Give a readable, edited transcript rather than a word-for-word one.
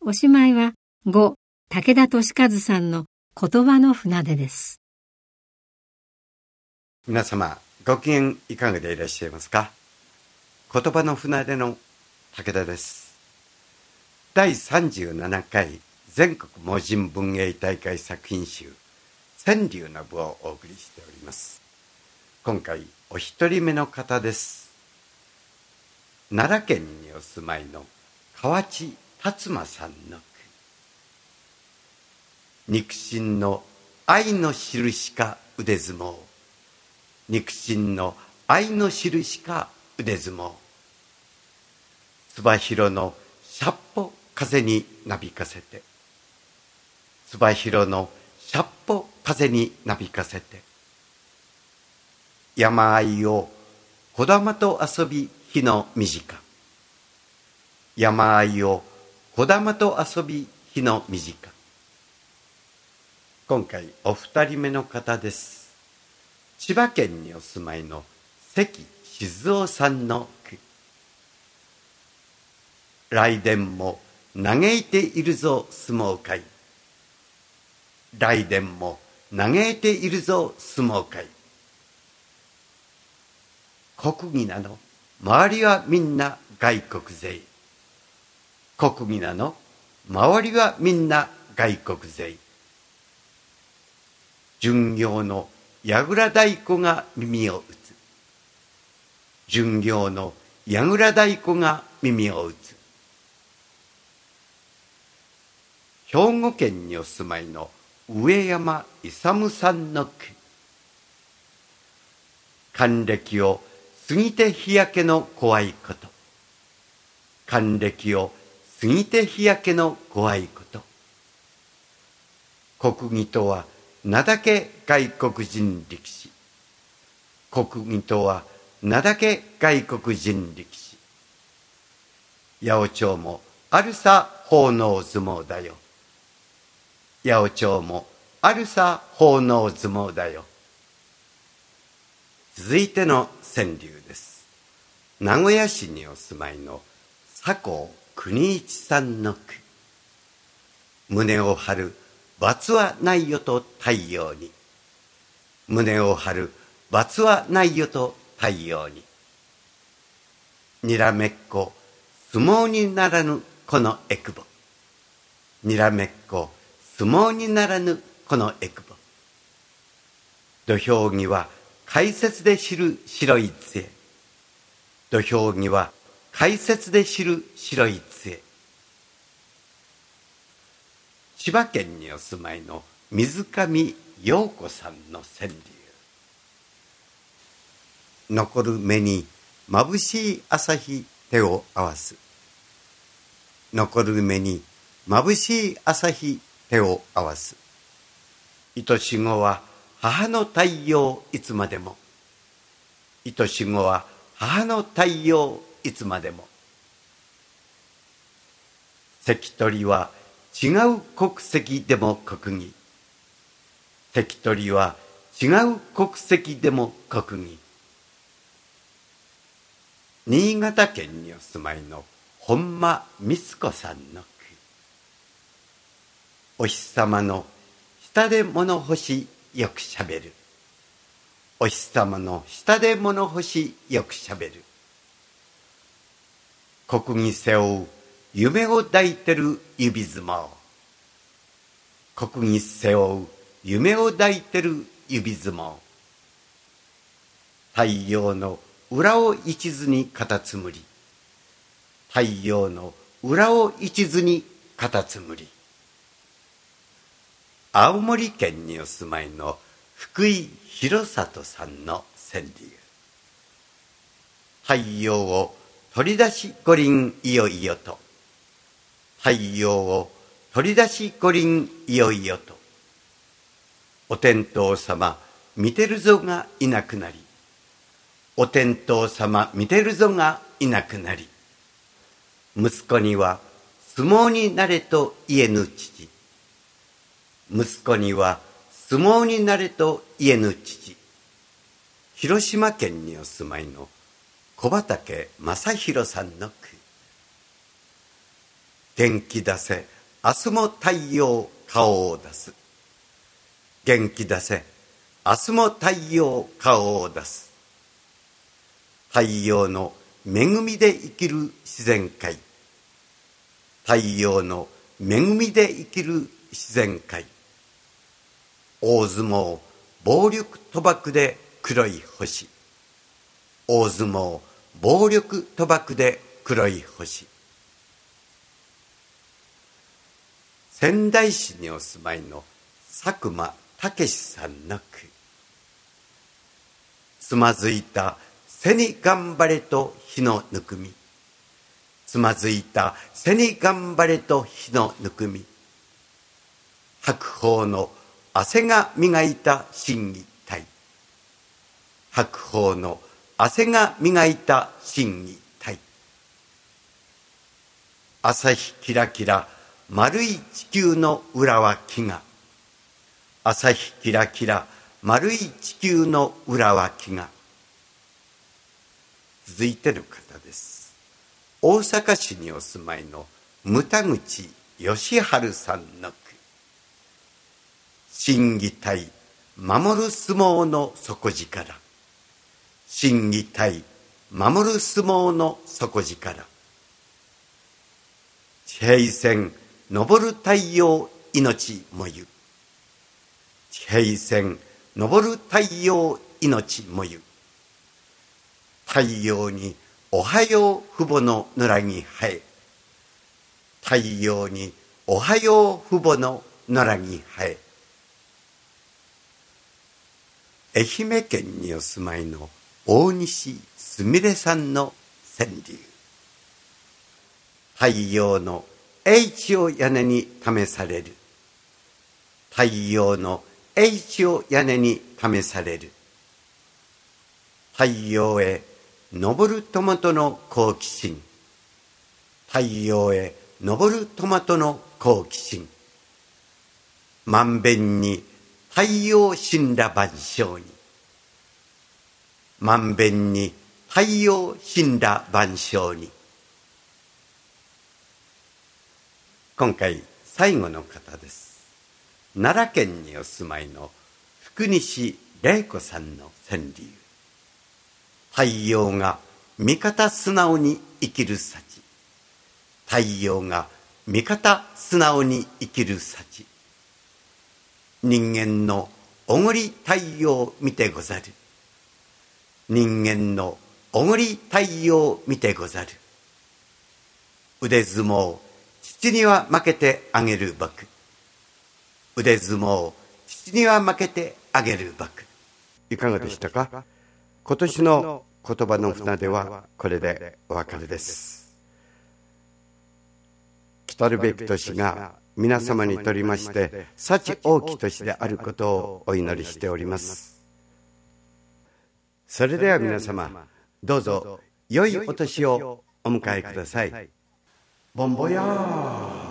おしまいは武田俊和さんの言葉の船出です。 皆様ご機嫌いかがでいらっしゃいますか。言葉の船出の武田です。第37回全国盲人文芸大会作品集川柳の部をお送りしております。今回お一人目の方です。奈良県にお住まいの河内達馬さんの句。肉親の愛の印か腕相撲、肉親の愛の印か腕相撲、つば広のしゃっぽ風になびかせて、つば広のしゃっぽ風になびかせて、山あいをこだまと遊び日の短、山あいをこだまと遊び日の短。今回お二人目の方です。千葉県にお住まいの関静雄さんの句。来電も嘆いているぞ相撲界、来電も嘆いているぞ相撲界。国技なの周りはみんな外国勢、国技なの周りはみんな外国勢。巡業の櫓太鼓が耳を打つ、巡業の櫓太鼓が耳を打つ。兵庫県にお住まいの上山勇さんの句。還暦を過ぎて日焼けの怖いこと、還暦を過ぎて日焼けの怖いこと。国技とは名だけ外国人力士、国技とは名だけ外国人力士。八百長もあるさ奉納相撲だよ、八百長もあるさ奉納相撲だよ。続いての川柳です。名古屋市にお住まいの佐藤国一さんの句。胸を張る罰はないよと太陽に、胸を張る罰はないよと太陽に。にらめっこ相撲にならぬこのえくぼ、にらめっこ相撲にならぬこのえくぼ。土俵際解説で知る白い杖、土俵際解説で知る白い杖。千葉県にお住まいの水上陽子さんの川柳。残る目に眩しい朝日手を合わす、残る目に眩しい朝日手を合わす。愛し子は母の太陽いつまでも、愛し子は母の太陽いつまでも。関取は違う国籍でも国技、関取は違う国籍でも国技。新潟県にお住まいの本間光子さんの句。お日様の下で物干しよくしゃべる、お日様の下で物干しよくしゃべる。国技背負う夢を抱いてる指相撲、国技背負う夢を抱いてる指相撲。太陽の裏を一途にカタツムリ、太陽の裏を一途にカタツムリ。青森県にお住まいの福井博里さんの川柳。太陽を取り出し五輪いよいよと、太陽を取り出し五輪いよいよと。お天道様見てるぞがいなくなり、お天道様見てるぞがいなくなり。息子には相撲になれと言えぬ父、息子には相撲になれと言えぬ父。広島県にお住まいの小畑正弘さんの句。元気出せ明日も太陽顔を出す。元気出せ、明日も太陽顔を出す。太陽の恵みで生きる自然界。太陽の恵みで生きる自然界。大相撲暴力賭博で黒い星。大相撲暴力賭博で黒い星。仙台市にお住まいの佐久間武さんの句。つまずいた背に頑張れと日のぬくみ。つまずいた背に頑張れと日のぬくみ。白鵬の汗が磨いた心技体。白鵬の汗が磨いた心技体。朝日キラキラ丸い地球の裏は飢餓。朝日キラキラ丸い地球の裏は飢餓。続いての方です。大阪市にお住まいの牟田口義治さんの句。心技体守る相撲の底力。心技体守る相撲の底力。地平線昇る太陽命もゆ。地平線昇る太陽命もゆ。太陽におはよう父母の野良に生え。太陽におはよう父母の野良に生え。愛媛県にお住まいの大西すみれさんの川柳。太陽の英知を屋根に試される。太陽の英知を屋根に試される。太陽へ昇るトマトの好奇心。太陽へ昇るトマトの好奇心。まんべんに太陽神羅万象に。まんべんに太陽神羅万象に。今回最後の方です。奈良県にお住まいの福西玲子さんの川柳。太陽が味方素直に生きる幸。太陽が味方素直に生きる幸。人間のおごり太陽見てござる。人間のおごり太陽見てござる。腕相撲父には負けてあげる僕。腕相撲父には負けてあげる僕。いかがでしたか。今年の言葉の船出はこれでお別れです。来るべき年が皆様にとりまして幸大き年であることをお祈りしております。それでは皆様、どうぞ良いお年をお迎えください。ボンボヤー。